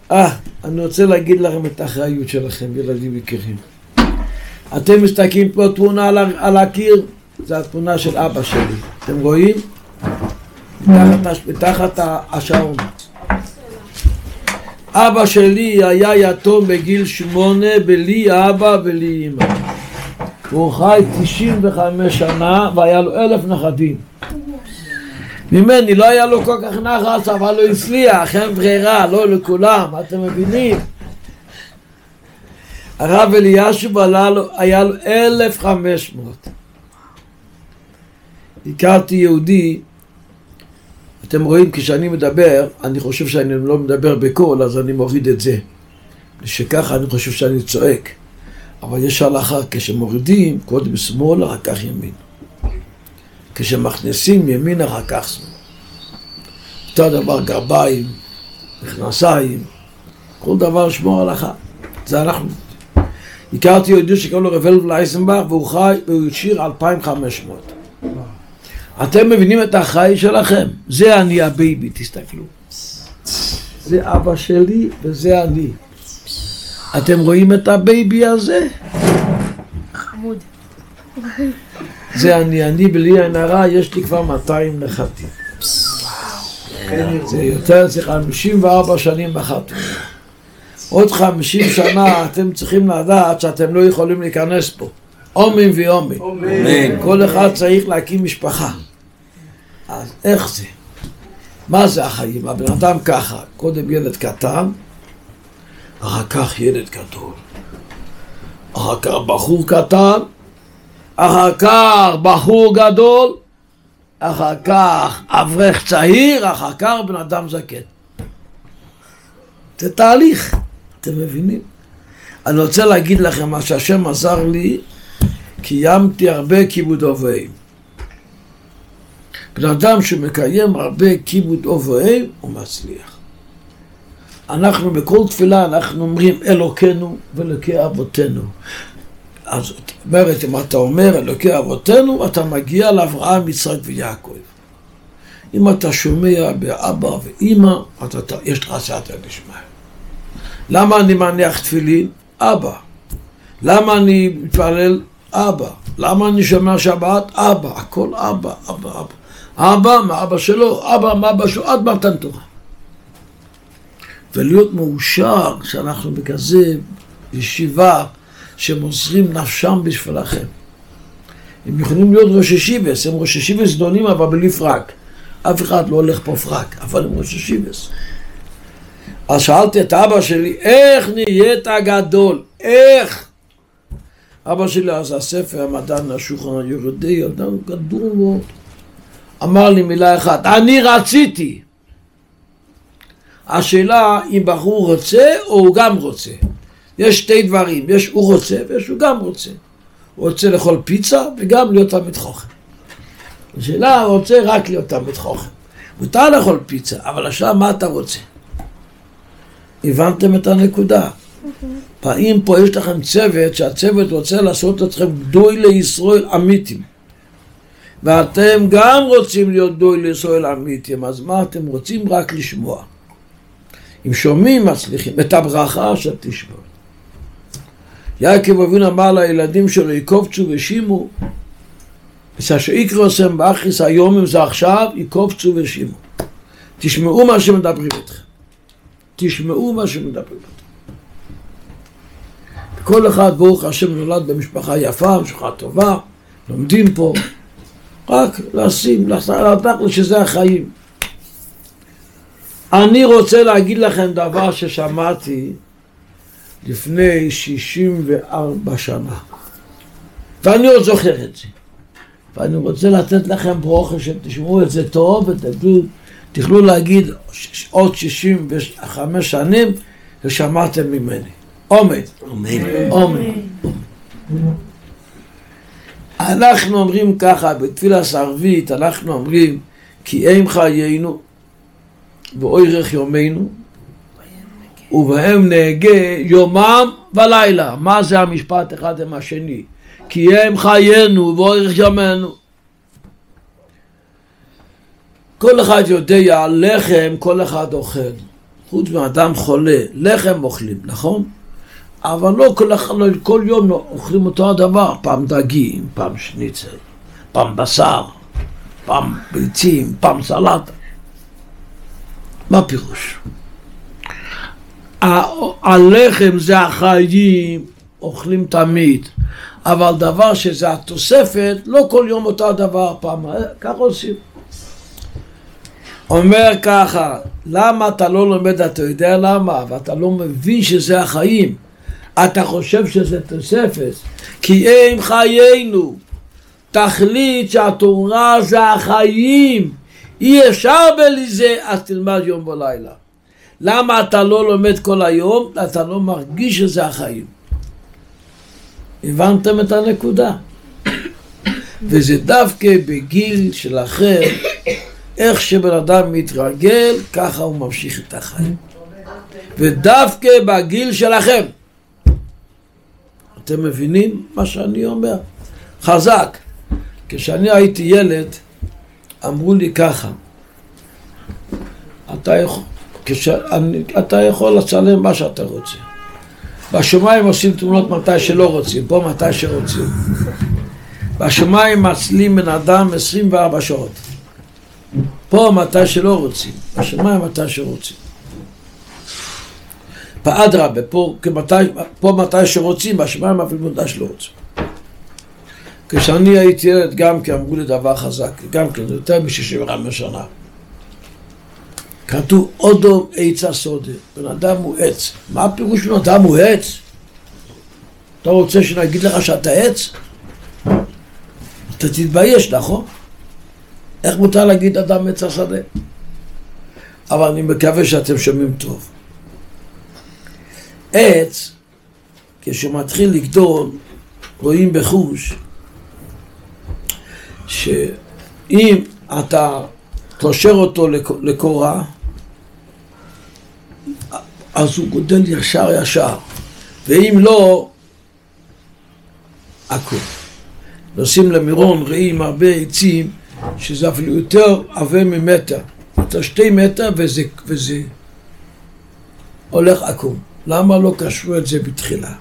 אני רוצה להגיד לכם את האחריות שלכם, ילדים יקרים. אתם מסתכלים פה תמונה על הקיר, זה התמונה של אבא שלי. אתם רואים? מתחת השעון. אבא שלי היה יתום בגיל 8, בלי אבא ולי אמא. הוא חי 95 שנה והיה לו 1000 נכדים. ממני לא היה לו כל כך נחס, אבל לא הצליח, אין ברירה, לא לכולם, אתם מבינים? הרב אלישיב היה לו 1500. הכרתי יהודי, אתם רואים כשאני מדבר, אני חושב שאני לא מדבר בקול, אז אני מוריד את זה. שככה אני חושב שאני צועק. אבל יש הלכה, כשמורידים, קודם שמאל, אחר כך ימין. כשמכניסים ימין, אחר כך שמאל. אותו דבר גרביים, מכנסיים, כל דבר שמור הלכה. זה אנחנו. הכרתי יהודי שקראו לו רב לייסנבך, והוא חי, והוא השאיר 2500. אתם מבינים את החי שלכם? זה אני הבייבי, תסתכלו. זה אבא שלי וזה אני. אתם רואים את הבייבי הזה? חמוד. זה אני בלי עין הרע, יש לי כבר 200 נכדים. זה יותר, זה 54 שנים בחתונה. עוד 50 שנה אתם צריכים לדעת שאתם לא יכולים להיכנס פה. אומים ואומים. כל אחד צריך להקים משפחה. אז איך זה? מה זה החיים? הבן אדם ככה, קודם ילד קטן, אחר כך ילד גדול, אחר כך בחור קטן, אחר כך בחור גדול, אחר כך אברך צעיר, אחר כך בן אדם זקן. זה תהליך, אתם מבינים? אני רוצה להגיד לכם מה שהשם עזר לי, קיימתי הרבה כיבוד אב ואם. בן אדם שמקיים הרבה כיבוד אב ואם, הוא מצליח. אנחנו בכל תפילה אנחנו אומרים אלוקינו ואלוקי אבותינו. אז זאת אומרת, אם אתה אומר אלוקי אבותינו, אתה מגיע לאברהם, יצחק ויעקב. אם אתה שומע באבא ואמא, יש לך סייעתא דשמיא. למה אני מניח תפילין? אבא. למה אני מתפלל? אבא. למה אני שומע שבת? אבא. הכל אבא, אבא, אבא. אבא מאבא שלו, אבא מאבא שלו, עד מתן תורה. ולהיות מאושר שאנחנו בכזה ישיבה שמוסרים נפשם בשבילכם. הם יכולים להיות ראש ישיבס, הם ראש ישיבס זדונים אבל בלי פרק. אף אחד לא הולך פה פרק, אבל הם ראש ישיבס. אז שאלתי את אבא שלי, איך נהיית גדול? איך? אבא שלי אז הספר המדען השולחן היהודי, אדם גדול מאוד. אמר לי מילה אחת, אני רציתי. השאלה אם בחור רוצה או הוא גם רוצה. יש שתי דברים, יש הוא רוצה ויש הוא גם רוצה. הוא רוצה לאכול פיצה וגם להיות תלמיד חכם. השאלה הוא רוצה רק להיות תלמיד חכם. מותר לאכול פיצה, אבל השאלה מה אתה רוצה? הבנתם את הנקודה? פעמים פה יש לכם צוות שהצוות רוצה לעשות אתכם גדוי לישראל אמיתים. ואתם גם רוצים להיות גדוי לישראל אמיתים, אז מה אתם רוצים? רק לשמוע. אם שומעים מצליחים את הברכה שתשמעו. יעקב אבינו אמר לילדים שלו יקופצו ושימו, ושיקרוסם באחריס היום אם זה עכשיו יקופצו ושימו. תשמעו מה שמדברים אתכם. תשמעו מה שמדברים אתכם. כל אחד ברוך השם נולד במשפחה יפה, משפחה טובה, לומדים פה, רק לשים, לדעת שזה החיים. אני רוצה להגיד לכם דבר ששמעתי לפני 64 שנה. ואני עוד זוכר את זה. ואני רוצה לתת לכם ברכה שתשמעו את זה טוב ותוכלו להגיד עוד 65 שנים ושמעתם ממני. אמן. אמן. אנחנו אומרים ככה, בתפילה ערבית אנחנו אומרים כי אם חיינו ואורך יומנו ובהם נהגה יומם ולילה. מה זה המשפט אחד עם השני? כי הם חיינו ואורך יומנו. כל אחד יודע לחם, כל אחד אוכל. חוץ מאדם חולה, לחם אוכלים, נכון? אבל לא כל יום אוכלים אותו הדבר, פעם דגים, פעם שניצל, פעם בשר, פעם ביצים, פעם סלט. מה פירוש? הלחם זה החיים, אוכלים תמיד, אבל דבר שזה התוספת, לא כל יום אותו הדבר, פעם, ככה עושים. אומר ככה, למה אתה לא לומד, אתה יודע למה, ואתה לא מבין שזה החיים, אתה חושב שזה תוספת, כי הם חיינו, תחליט שהתורה זה החיים, אי אפשר בלי זה, אז תלמד יום ולילה. למה אתה לא לומד כל היום? אתה לא מרגיש שזה החיים. הבנתם את הנקודה? וזה דווקא בגיל שלכם, איך שבן אדם מתרגל, ככה הוא ממשיך את החיים. ודווקא בגיל שלכם. אתם מבינים מה שאני אומר? חזק. כשאני הייתי ילד, אמרו לי ככה, אתה יכול לצלם מה שאתה רוצה. בשמיים עושים תמונות מתי שלא רוצים, פה מתי שרוצים. בשמיים מצלים בן אדם 24 שעות. פה מתי שלא רוצים, בשמיים מתי שרוצים. באדרבה, פה מתי שרוצים, בשמיים אפילו מתי שלא רוצים. כשאני הייתי ילד גם כי אמרו לי דבר חזק, גם כן, יותר מ-65 שנה. כתוב אודום עץ סודה, בן אדם הוא עץ. מה הפירוש בן אדם הוא עץ? אתה רוצה שנגיד לך שאתה עץ? אתה תתבייש, נכון? איך מותר להגיד אדם עץ השדה? אבל אני מקווה שאתם שומעים טוב. עץ, כשהוא מתחיל לגדול, רואים בחוש, שאם אתה תושר אותו לקורה, אז הוא גודל ישר, ואם לא, עקום. נוסעים למירון, רואים הרבה עצים, שזה אפילו יותר עבה ממטר, יותר 2 מטר, וזה הולך עקום. למה לא קשרו את זה בתחילה?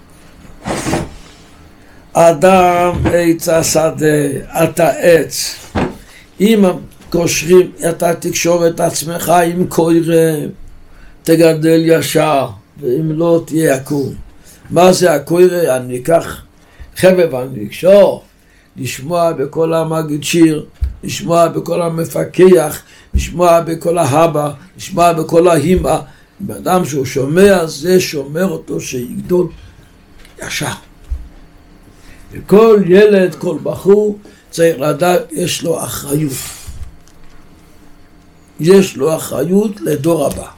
אדם עץ השדה, אתה עץ. אם קושרים, אתה תקשור את עצמך עם קוירה, תגדל ישר, ואם לא תהיה עקום. מה זה הקוירה? אני אקח חבב, אני אקשור, לשמוע בכל המגיד שיר, לשמוע בכל המפקח, לשמוע בכל ההבא, לשמוע בכל ההימה. באדם שהוא שומע, זה שומר אותו שיגדול ישר. וכל ילד, כל בחור, צריך לדעת, יש לו אחריות. יש לו אחריות לדור הבא.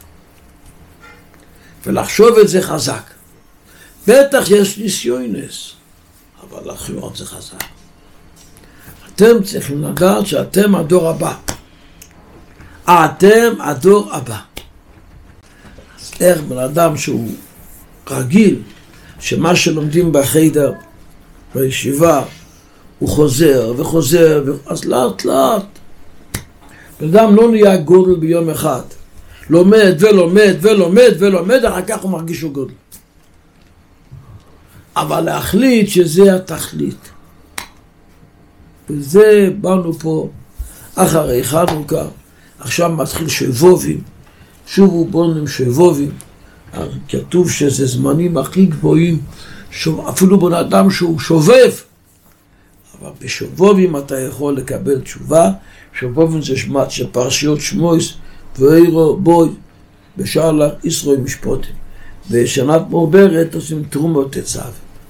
ולחשוב את זה חזק. בטח יש ניסיונס, אבל לחשוב את זה חזק. אתם צריכים לדעת שאתם הדור הבא. אתם הדור הבא. אז איך בן אדם שהוא רגיל, שמה שלומדים בחדר, בישיבה, הוא חוזר וחוזר, אז לאט לאט. בן אדם לא נהיה גודל ביום אחד. לומד ולומד ולומד ולומד, אחר כך הוא מרגיש שהוא גודל. אבל להחליט שזה התכלית. וזה באנו פה אחרי חנוכה, עכשיו מתחיל שבובים, שובו בונים שבובים, כתוב שזה זמנים הכי גבוהים, אפילו בן אדם שהוא שובב, אבל בשבובים אתה יכול לקבל תשובה. שבובים זה שמות של פרשיות שמויס ואירו בוי בשער ישראל משפוטים, בשנת מעוברת עושים תרומות תצו.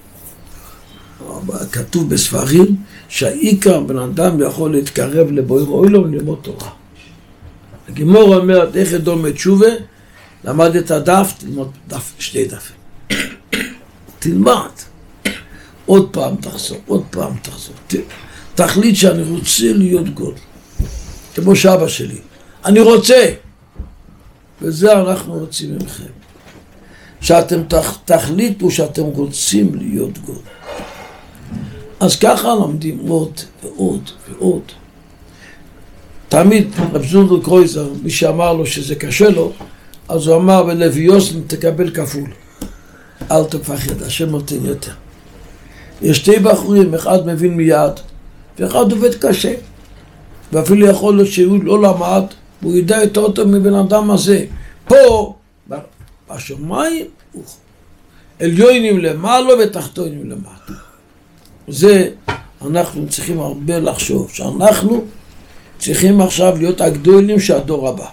כתוב בספרים שהעיקר בן אדם יכול להתקרב לבויר אוילו וללמוד תורה. הגמרא אומרת איך דומה תשובה, למד את הדף, תלמוד דף, 2 דפים. תלמד. עוד פעם תחזור, עוד פעם תחזור. תחליט שאני רוצה להיות גודל. כמו שאבא שלי. אני רוצה. וזה אנחנו רוצים ממכם. שאתם תחליטו שאתם רוצים להיות גודל. אז ככה לומדים עוד ועוד ועוד. תמיד רב זונדר קרויזר, מי שאמר לו שזה קשה לו, אז הוא אמר, ולוויוסן תקבל כפול. אל תפחד, השם נותן יותר. יש שתי בחורים, אחד מבין מיד, ואחד עובד קשה. ואפילו יכול להיות שהוא לא למד, והוא ידע יותר טוב מבן אדם הזה. פה, בשמיים, עליונים למעלה ותחתונים למטה. זה, אנחנו צריכים הרבה לחשוב, שאנחנו צריכים עכשיו להיות הגדולים של הדור הבא.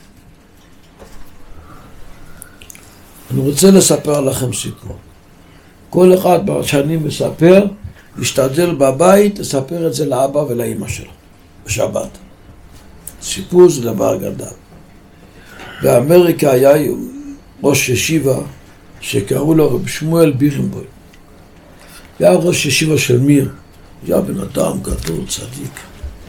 אני רוצה לספר לכם סיפור. כל אחד שאני מספר, ישתדל בבית לספר את זה לאבא ולאמא שלו, בשבת. סיפור זה דבר גדול. באמריקה היה ראש ישיבה שקראו לו רב שמואל בירנבוים. היה ראש ישיבה של מיר, היה בן אדם גדול, צדיק.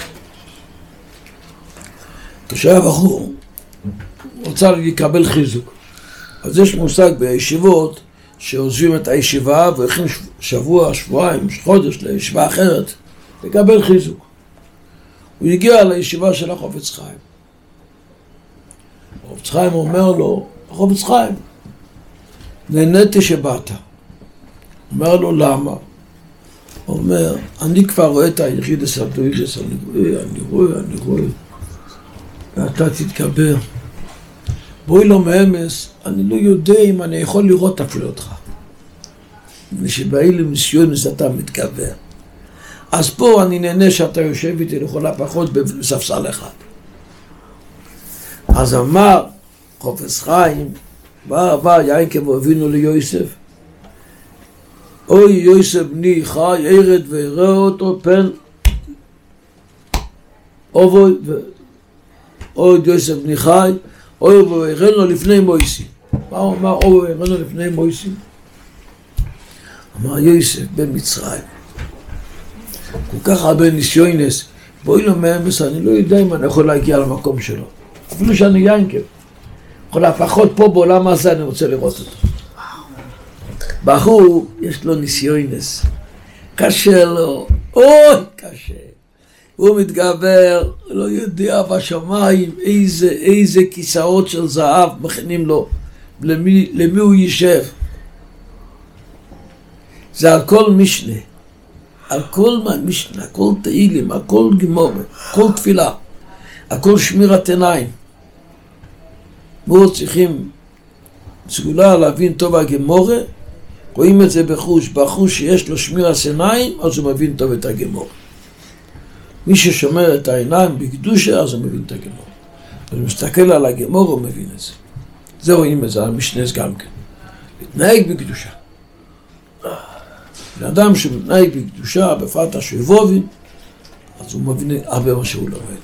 כשהיה בחור, הוא רוצה לקבל חיזוק. אז יש מושג בישיבות שעוזבים את הישיבה והולכים שבוע, שבועיים, חודש לישיבה אחרת לקבל חיזוק. הוא הגיע לישיבה של החפץ חיים. החפץ חיים אומר לו, החפץ חיים, נהניתי שבאת. אומר לו, למה? הוא אומר, אני כבר רואה את היחידס הדוידס, אני רואה, ואתה תתקבר. בואי לא מאמס, אני לא יודע אם אני יכול לראות אפילו אותך. כשבאי למיסיונס אתה מתקבר. אז פה אני נהנה שאתה יושב איתי לכל הפחות בספסל אחד. אז אמר חפץ חיים, בא יעקב אבינו ליוסף, אוי יוסף בני חי, ירד ויראה אותו פן אוי יוסף בני חי, אוי ויראנו לפני מויסי. מה הוא אמר? אוי ויראנו לפני מויסי. אמר יוסף בן מצרים, כל כך הרבה ניסיונס, בואי לו מאמס, אני לא יודע אם אני יכול להגיע למקום שלו. אפילו שאני יעקב. יכול לפחות פה בעולם הזה אני רוצה לראות אותו. בחור, יש לו ניסיונס. קשה לו, אוי, קשה. הוא מתגבר, לא יודע בשמיים איזה כיסאות של זהב מכינים לו, למי הוא יישב. זה על כל משנה, על כל משנה, הכל תהילים, הכל גמורה, הכל תפילה, הכל שמירת עיניים. מאוד צריכים סגולה להבין טוב הגמורה, רואים את זה בחוש שיש לו שמירת עיניים, אז הוא מבין טוב את הגמורה. מי ששומר את העיניים בקדושה, אז הוא מבין את הגמורה. הוא מסתכל על הגמורה, הוא מבין את זה. זה רואים את זה, על משנס גם כן. להתנהג בקדושה. לאדם שמתנהג בקדושה, בפרט השבובים, אז הוא מבין הרבה מה שהוא לומד.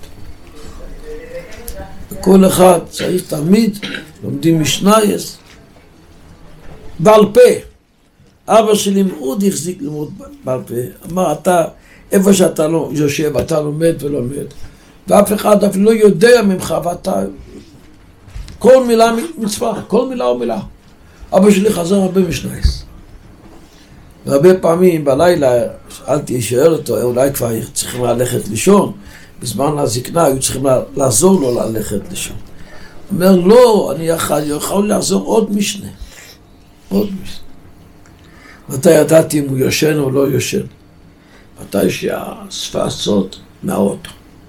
וכל אחד צריך תמיד, לומדים משנייס, בעל פה. אבא שלי מאוד החזיק ללמוד בעל פה. אמר, אתה, איפה שאתה לא יושב, אתה לומד ולומד. ואף אחד אפילו לא יודע ממך, ואתה, כל מילה מצווה, כל מילה או מילה. אבא שלי חזר הרבה משנייס. והרבה פעמים בלילה, שאלתי, שואל אותו, אולי כבר צריכים ללכת לישון. בזמן הזקנה היו צריכים לעזור לו ללכת לישון. הוא אומר, לא, אני יכול לעזור עוד משנה. עוד משנה. מתי ידעתי אם הוא יושן או לא יושן? מתי שהספסות מהאוטו.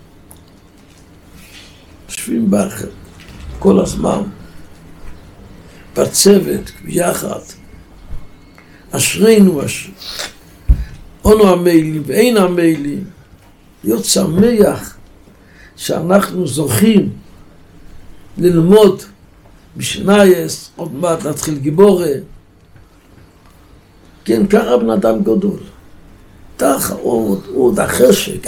יושבים באחר, כל הזמן, בצוות, ביחד. אשרינו אונו המיילים ואין המיילים, להיות שמח שאנחנו זוכים ללמוד משנייס, עוד מעט נתחיל גיבורה. כן, ככה בן אדם גדול. עוד החשק.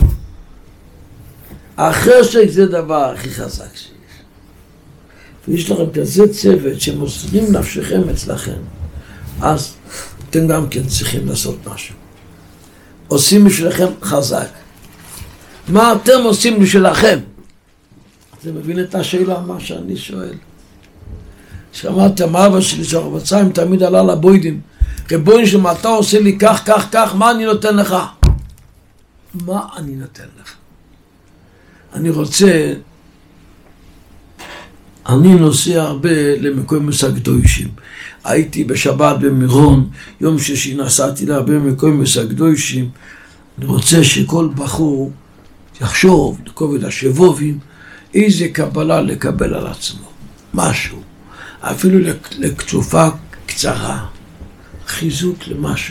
החשק זה דבר הכי חזק שיש. ויש לכם כזה צוות שמוסרים נפשכם אצלכם, אז אתם גם כן צריכים לעשות משהו. עושים בשבילכם חזק. מה אתם עושים בשבילכם? זה מבין את השאלה מה שאני שואל. שמעתם אבא שלי שהרבציים תמיד עלה לבוידים, רבוין שמה אתה עושה לי כך, מה אני נותן לך? מה אני נותן לך? אני רוצה אני נוסע הרבה למקום הקדושים. הייתי בשבת במירון, יום שישי נסעתי להרבה מקום הקדושים. אני רוצה שכל בחור יחשוב לכובד השבובים איזה קבלה לקבל על עצמו, משהו, אפילו לתקופה קצרה, חיזוק למשהו.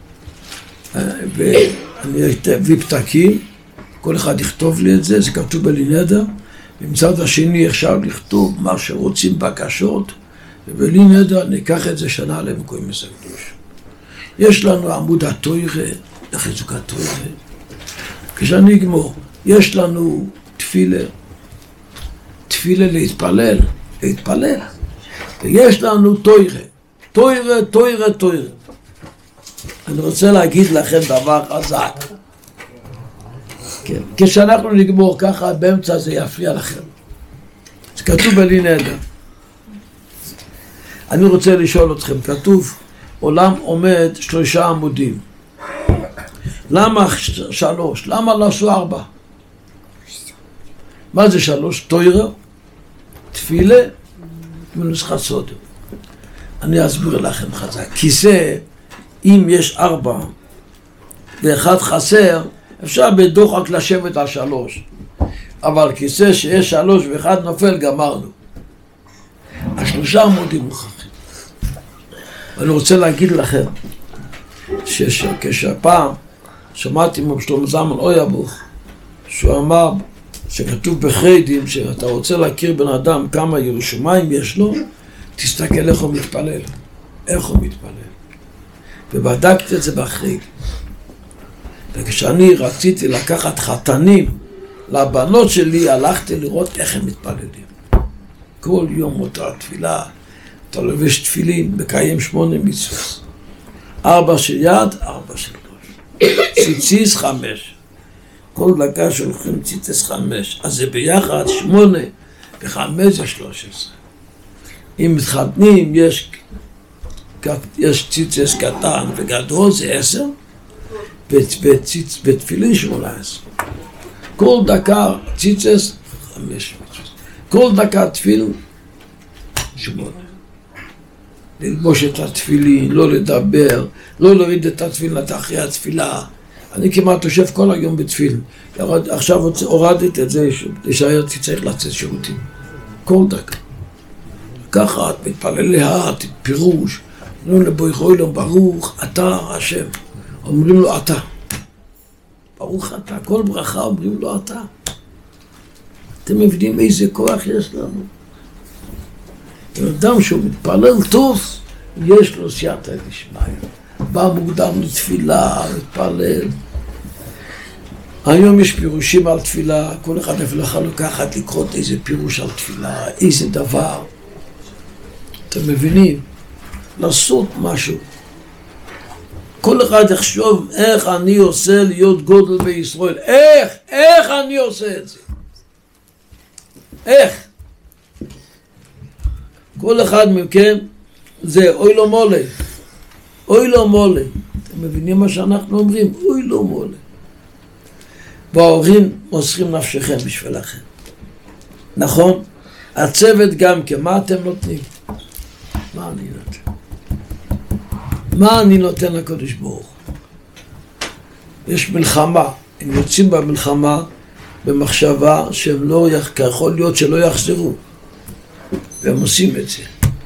ואני אביא פתקים, כל אחד יכתוב לי את זה, זה כתוב בלינדה, ומצד השני אפשר לכתוב מה שרוצים בקשות, ובלינדה ניקח את זה שנה למקום הקדוש. יש לנו עמוד התורה, לחיזוק התורה. כשאני אגמור, יש לנו תפילה להתפלל, ויש לנו תורה. אני רוצה להגיד לכם דבר חזק. כן. כשאנחנו נגמור ככה, באמצע זה יפריע לכם. זה כתוב בלינדה. אני רוצה לשאול אתכם, כתוב, עולם עומד 3 עמודים. למה 3? למה לא עשו 4? מה זה 3? תורה, תפילה, מנוסחת סוד. אני אסביר לכם חזק. כיסא, אם יש 4 ואחד חסר, אפשר בדוחק לשבת על 3. אבל כיסא שיש 3 ואחד נופל, גמרנו. 3 עמודים מוכרחים. ואני רוצה להגיד לכם, כשהפעם שמעתי משלמה זלמן אוירבך, שהוא אמר שכתוב בחרדים שאתה רוצה להכיר בן אדם כמה ירושלים יש לו, תסתכל איך הוא מתפלל. ובדקתי את זה בחרדים. וכשאני רציתי לקחת חתנים לבנות שלי, הלכתי לראות איך הם מתפללים. כל יום אותה תפילה, אתה לובש תפילין, מקיים 8 מצוות. 4 של יד, 4 של ראש. ציציס 5. כל דקה שולחים ציציס 5. אז זה ביחד 8 ו5 זה 13. אם מתחתנים יש ציציס קטן וגדול זה 10. בתפילין 18. כל דקה ציציס 5. כל דקה תפילין 8. ללבוש את התפילין, לא לדבר, לא להוריד את התפילין אחרי התפילה. אני כמעט יושב כל היום בתפילין. עכשיו הורדתי את זה שהייתי צריך לצאת שירותים. כל דקה. ככה את מתפלל לאט, פירוש. לא לבורך אילום, ברוך אתה השם. אומרים לו אתה. ברוך אתה. כל ברכה אומרים לו אתה. אתם מבינים איזה כוח יש לנו? אדם שהוא מתפלל טוב, יש לו סייעתא דשמיא. בא מוקדם לתפילה, מתפלל. היום יש פירושים על תפילה, כל אחד יכול לקחת לקרוא איזה פירוש על תפילה, איזה דבר. אתם מבינים? לעשות משהו. כל אחד יחשוב איך אני עושה להיות גודל בישראל. איך אני עושה את זה? איך? כל אחד מכם זה אוי לא מולה. אוי לא מולה. אתם מבינים מה שאנחנו אומרים? אוי לא מולה. וההורים מוסרים נפשכם בשבילכם. נכון? הצוות גם כן. מה אתם נותנים? מה אני נותן? מה אני נותן לקדוש ברוך? יש מלחמה. הם יוצאים במלחמה במחשבה שהם לא, יכול להיות שלא יחזרו. והם עושים את זה.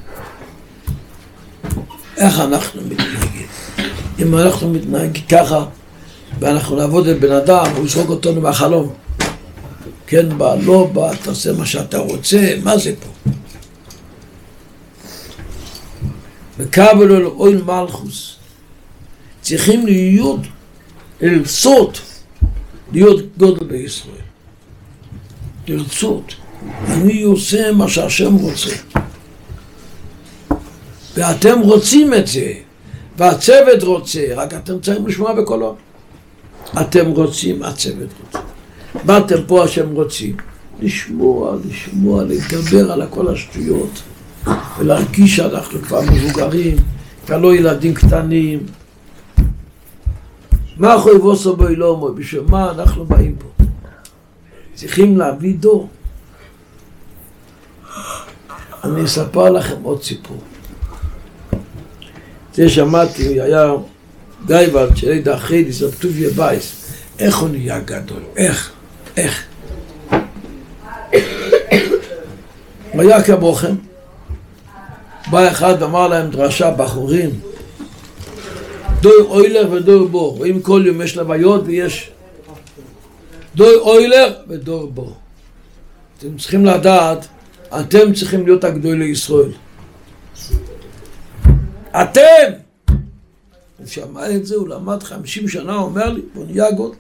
איך אנחנו מתנהגים? אם אנחנו מתנהגים ככה, ואנחנו נעבוד את בן אדם, הוא יזרוק אותנו מהחלום. כן בא, לא בא, תעשה מה שאתה רוצה, מה זה פה? וקבל אל אוהל מלכוס. צריכים לרצות להיות גודל בישראל. לרצות. אני עושה מה שהשם רוצה. ואתם רוצים את זה. והצוות רוצה. רק אתם צריכים לשמוע בקולו. אתם רוצים, הצוות רוצה. באתם פה השם רוצים. לשמוע, להתגבר על כל השטויות. ולהרגיש שאנחנו כבר מבוגרים. כבר לא ילדים קטנים. מה חויבו סבוי לא אומר? בשביל מה אנחנו באים פה? צריכים להביא דור. אני אספר לכם עוד סיפור. זה שמעתי, היה גייבלד של עדה אחרי, זה טוביה בייס. איך הוא נהיה גדול? איך? היה כמוכם. בא אחד ואמר להם דרשה, בחורים, דוי אוילר ודוי בור. רואים כל יום יש לוויות ויש דוי אוילר ודוי בור. אתם צריכים לדעת, אתם צריכים להיות הגדולי ישראל. אתם! הוא שמע את זה, הוא למד 50 שנה, הוא אומר לי, בוא נהיה גול.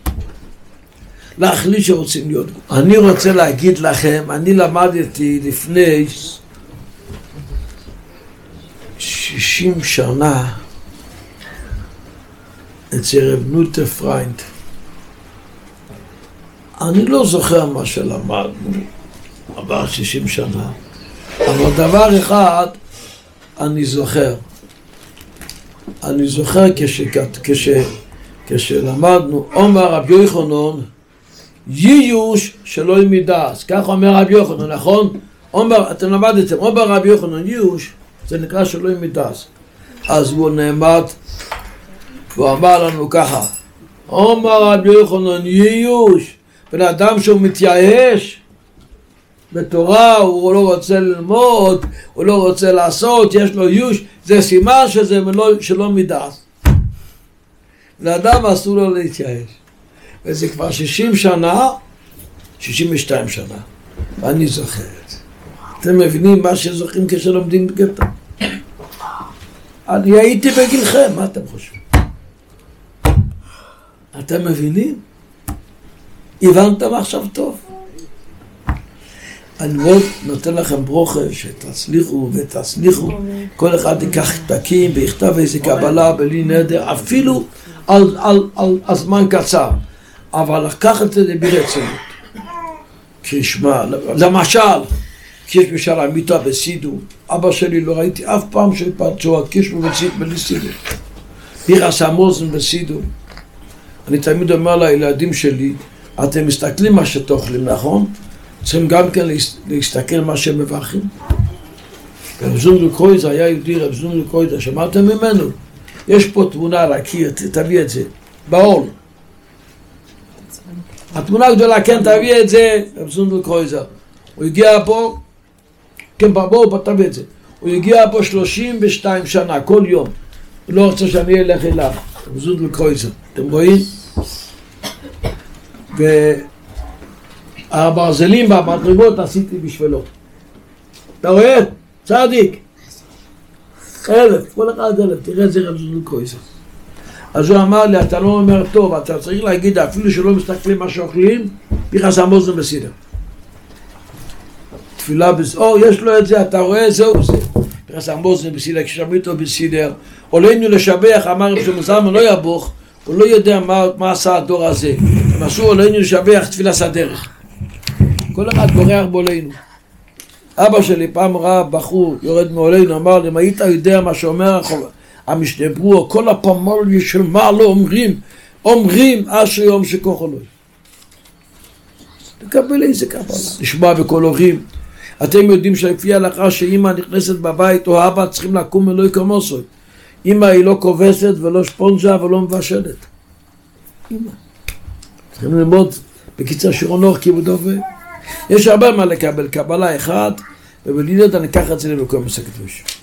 להחליט שרוצים להיות גול. אני רוצה להגיד לכם, אני למדתי לפני 60 שנה אצל רב נוטה פריינד. אני לא זוכר מה שלמדנו, עבר 60 שנה, אבל דבר אחד אני זוכר. אני זוכר כשלמדנו, אומר רבי יוחנן, ייוש שלא ימידס. כך אומר רבי יוחנן, נכון? אתם למדתם, אומר רבי יוחנן, ייוש, זה נקרא שלא ימידס. אז הוא נעמד, והוא אמר לנו ככה, אומר רבי יוחנן, ייוש, בן אדם שהוא מתייאש בתורה, הוא לא רוצה ללמוד, הוא לא רוצה לעשות, יש לו ייאוש, זה סימן שזה שלא מידס. לאדם אסור לו להתייאש. וזה כבר 60 שנה, 62 שנה. ואני זוכר את זה. אתם מבינים מה שזוכרים כשלומדים בגטו? אני הייתי בגילכם, מה אתם חושבים? אתם מבינים? הבנתם עכשיו טוב? אני מאוד נותן לכם ברוכה שתצליחו ותצליחו. כל אחד ייקח תקים ויכתב איזה קבלה בלי נדר, אפילו על זמן קצר. אבל לקחת את זה ברצינות. כשמה, למשל, כשיש בשל המיטה בסידור, אבא שלי לא ראיתי אף פעם שפרצו קישמו בלי סידור. ביחס המוזן בסידור. אני תמיד אומר לילדים שלי, אתם מסתכלים מה שתאכלים, נכון? צריכים גם כן להסתכל מה שהם מברכים. רב זונדל קרויזר היה יהודי, רב זונדל קרויזר, שמעתם ממנו? יש פה תמונה על הקיר, תביא את זה, בעול. התמונה גדולה, כן, תביא את זה, רב זונדל קרויזר. הוא הגיע פה, כן, בואו, תביא את זה. הוא הגיע פה 32 שנה, כל יום. הוא לא רוצה שאני אלך אליו, רב זונדל קרויזר. אתם רואים? והברזלים והמדרגות עשיתי בשבילו. אתה רואה? צדיק. 1000, כל אחד 1000, תראה את זה רב זונדל קרויזר. אז הוא אמר לי, אתה לא אומר טוב, אתה צריך להגיד אפילו שלא מסתכלים מה שאוכלים, ביחס המוזן בסידר. תפילה יש לו את זה, אתה רואה, זהו זה. ביחס המוזן בסידר, כששמיתו בסידר, עלינו לשבח, אמר רב שמוזמן לא יבוך, הוא לא יודע מה עשה הדור הזה. הם עשו עלינו לשבח תפילה סדרך. כל אחד בורח בולנו. אבא שלי פעם ראה בחור יורד מעולנו, אמר לי, אם היית יודע מה שאומר המשנה ברורה, כל הפמוליה של מה לא אומרים אשר יום שכוח אלוהים. תקבל איזה קבלה, נשמע בכל הורים. אתם יודעים שלפי ההלכה שאמא נכנסת בבית או אבא צריכים לקום ולא יקומוסו. אמא היא לא כובסת ולא שפונג'ה ולא מבשלת. אמא. צריכים ללמוד בקיצר שירון אור כיבודו יש הרבה מה לקבל, קבלה אחת, ובלילות אני אקח את זה למקום מסקדוש.